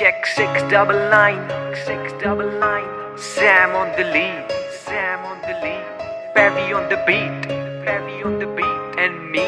Check 699, 699. Sam on the lead, Sam on the lead. Pevy on the beat, Pevy on the beat. And me,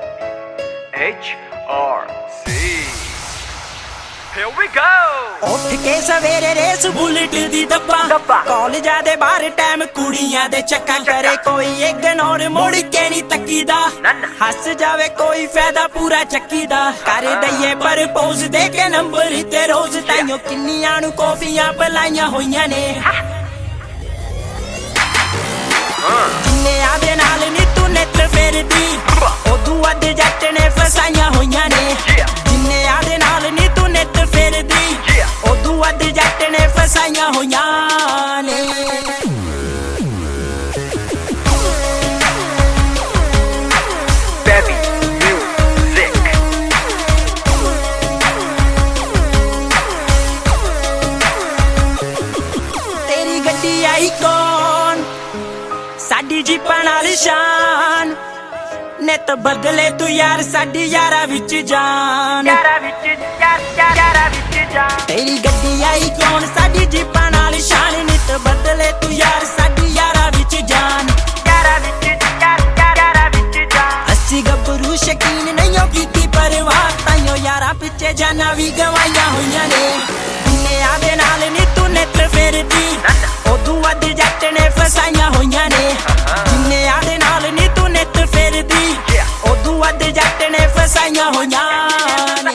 HRC. Here we go. ਉੱਠ ਕੇ ਸਵੇਰੇ race bullet ਦੀ ਦੱਬਾ ਕਾਲਜਾਂ ਦੇ ਬਾਹਰ time ਕੁੜੀਆਂ ਦੇ ਚੱਕਾ ਕਰੇ ਕੋਈ ਇਗਨੋਰ ਮੁੜ ਕੇ ਨਹੀਂ ਤੱਕੀਦਾ ਹੱਸ ਜਾਵੇ ਕੋਈ ਫਾਇਦਾ ਪੂਰਾ ਚੱਕੀ ਦਾ ਕਰ ਦਈਏ ਪ੍ਰਪੋਜ਼ ਦੇ ਕੇ ਨੰਬਰ ਤੇ ਰੋਜ਼ ਤਾਈਓ ਕਿੰਨੀਆਂ ਨੂੰ ਕੌਫੀਆਂ ਪਲਾਈਆਂ ਹੋਈਆਂ ਨੇ ਜਿੰਨਿਆਂ ਦੇ ਨਾਲ ਨੀ ਤੂੰ ਨਿੱਤ ਫਿਰਦੀ ਉਦੋਂ ਵੱਧ ਜੱਟ ਨੇ ਫਸਾਈਆਂ ਹੋਈਆਂ ਨੇ ਜਿੰਨਿਆਂ ਦੇ ਨਾਲ ਨੀ ਤੂੰ ਨਿੱਤ ਫਿਰਦੀ ਉਦੋਂ ਵੱਧ ਜੱਟ ਨੇ ਫਸਾਈਆਂ ਹੋਈਆਂ ਨੇ Pevy Music. ਤੇਰੀ ਗੱਡੀ ਆਈ ਕੌਣ ਸਾਡੀ ਜੀਪਾਂ ਨਾਲ ਸ਼ਾਨ ਨਿੱਤ ਬਦਲੇ ਤੂੰ ਯਾਰ ਸਾਡੀ ਯਾਰਾਂ ਵਿੱਚ ਜਾਨ ਤੇਰੀ ਗੱਡੀ ਆਈ ਕੌਣ ਸਾਡੀ ਜੀਪਾਂ ਨਾਲ ਸ਼ਾਨ ਨਿੱਤ ਬਦਲੇ ਤੂੰ ਯਾਰ ਸਾਡੀ ਯਾਰਾਂ ਵਿੱਚ ਜਾਨ ਅਸੀਂ ਗੱਭਰੂ ਸ਼ਕੀਨ ਨਹੀਂ ਕੀਤੀ ਪਰਵਾਹ ਤਾਈਓ ਯਾਰਾਂ ਪਿੱਛੇ ਜਾਨਾਂ ਵੀ ਗਵਾਈਆਂ ਹੋਈਆਂ ਨੇ ਜਿੰਨਿਆਂ ਦੇ ਨਾਲ ਨੀ ਤੂੰ ਨਿੱਤ ਫਿਰਦੀ ਉਦੋਂ ਵੱਧ ਜੱਟ ਨੇ ਫਸਾਈਆਂ ਹੋਈਆਂ ਨੇ ਜਿੰਨਿਆਂ ਦੇ ਨਾਲ ਨੀ ਤੂੰ ਨਿੱਤ ਫਿਰਦੀ ਉਦੋਂ ਵੱਧ ਜੱਟ ਨੇ ਫਸਾਈਆਂ ਹੋਈਆਂ ਨੇ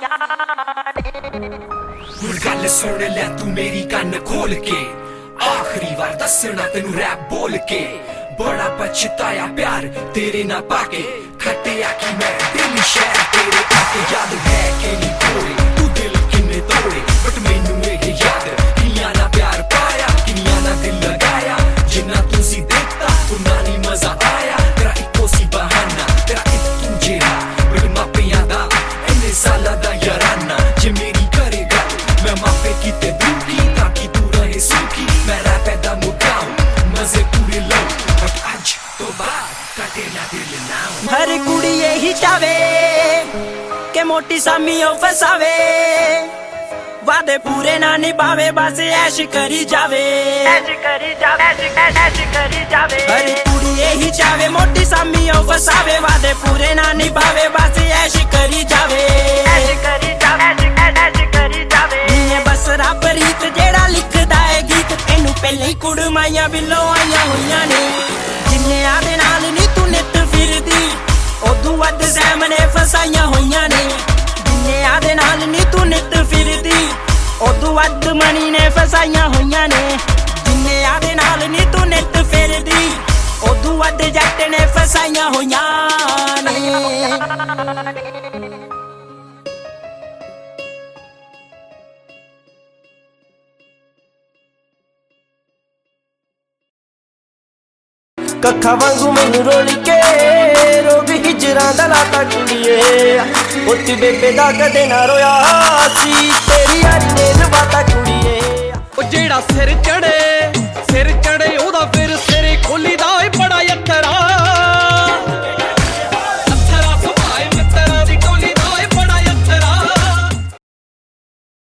ਹੁਣ ਗੱਲ ਸੁਣ ਲੈ ਤੂੰ ਮੇਰੀ ਕੰਨ ਖੋਲ ਕੇ ਆਖਰੀ ਵਾਰ ਦੱਸਣਾ ਤੈਨੂੰ ਰੈਪ ਬੋਲ ਕੇ ਬੜਾ ਪਛਤਾਇਆ ਪਿਆਰ ਤੇਰੇ ਨਾਲ ਪਾ ਕੇ ਖੱਟਿਆ ਕਿ ਮੈਂ ਦਿਲ ਸ਼ਹਿਰ ਤੇਰੇ ਆਕੇ ਯਾਦ ਹੈ ਕਿ ਨਹੀਂ ਤੋੜੇ ਤੂੰ ਦਿਲ ਕਿੰਨੇ ਤੋੜੇ ਬਟ ਮੈਨੂੰ ਇਹ ਯਾਦ ਕਿੰਨੀਆਂ ਨਾ ਪਿਆਰ ਪਾਇਆ ਕਿੰਨੀਆਂ ਨਾ ਦਿਲ ਲਗਾਇਆ ਜਿੰਨਾ ਤੂੰ ਸੀ ਦਿੱਤਾ ਉਨਾ ਨਹੀਂ ਮਜ਼ਾ ਆਇਆ ਤੇਰਾ ਇੱਕੋ ਸੀ ਬਹਾਨਾ ਤੇਰਾ ਇੱਕ ਤੂੰ ਜਿਹੜਾ ਬਟ ਮਾਪਿਆਂ ਦਾ ਇੰਨੇ ਸਾਲਾਂ ਦਾ ਯਾਰਾਨਾ ਜੇ ਮੇਰੀ ਕਰੇ ਗੱਲ ਮੈਂ ਮਾਪੇ ਕੀਤੇ ਦੁਖੀ ਤਾਂ ਕਿ ਤੂੰ ਰਹੇ ਸੁਖੀ ਮੈਂ ਰੈਪ ਦਾ ਮੁਕਾਉ ਮਜ਼ੇ ਪੂਰੇ ਲਓ ਬਟ ਅੱਜ ਤੋਂ ਬਾਅਦ ਕਟੇ ਨਾ ਦਿਲ ਨਾ ਹਰ ਕੁੜੀ ਇਹੀ ਚਾਵੇ ਕਿ ਮੋਟੀ ਸਾਮੀ ਉਹ ਫਸਾਵੇ ਵਾਦੇ ਪੂਰੇ ਨਾ ਨਿਭਾਵੇ ਬਸ ਐਸ਼ ਕਰੀ ਜਾਵੇ ਹਰ ਕੁੜੀ ਇਹੀ ਚਾਵੇ ਮੋਟੀ ਸਾਮੀ ਉਹ ਫਸਾਵੇ ਵਾਦੇ ਪੂਰੇ ਨਾ ਨਿਭਾਵੇ ਬਸ ਐਸ਼ ਕਰੀ ਜਾਵੇ ਇਹ ਬਸ ਰੱਬ ਰੀਤ ਜਿਹੜਾ ਲਿਖਦਾ ਏ ਗੀਤ ਇਹਨੂੰ ਪਹਿਲਾਂ ਹੀ ਕੁੜਮਾਈਆਂ ਬਿੱਲੋਂ ਆਈਆਂ ਹੋਈਆਂ ਨੇ ਜਿੰਨਿਆਂ ਦੇ ਨਾਲ ਨੀ ਤੂੰ ਨਿੱਤ ਫਿਰਦੀ ਉਦੋਂ ਵੱਧ ਸੈਮ ਨੇ ਫਸਾਈਆਂ ਹੋਈਆਂ ਨੇ ਜਿੰਨਿਆਂ ਦੇ ਨਾਲ ਨੀ ਤੂੰ ਨਿੱਤ ਫਿਰਦੀ ਉਦੋਂ ਵੱਧ ਮਣੀ ਨੇ ਫਸਾਈਆਂ ਹੋਈਆਂ ਨੇ ਜਿੰਨਿਆਂ ਦੇ ਨਾਲ ਨੀ ਤੂੰ ਨਿੱਤ ਫਿਰਦੀ ਉਦੋਂ ਵੱਧ ਜੱਟ ਨੇ ਫਸਾਈਆਂ ਹੋਈਆਂ ਨੇ ਕੱਖਾਂ ਵਾਂਗੂ ਮੈਨੂੰ ਰੋਲ ਕੇ ਰੋਗ ਹਿਜਰਾਂ ਦਾ ਲਾਤਾ ਕੁੜੀਏ ਉੱਤੀ ਬੇਬੇ ਦਾ ਕਦੇ ਨਾ ਰੋਇਆ ਸੀ ਤੇਰੀ ਯਾਰੀ ਨੇ ਲਵਾਤਾ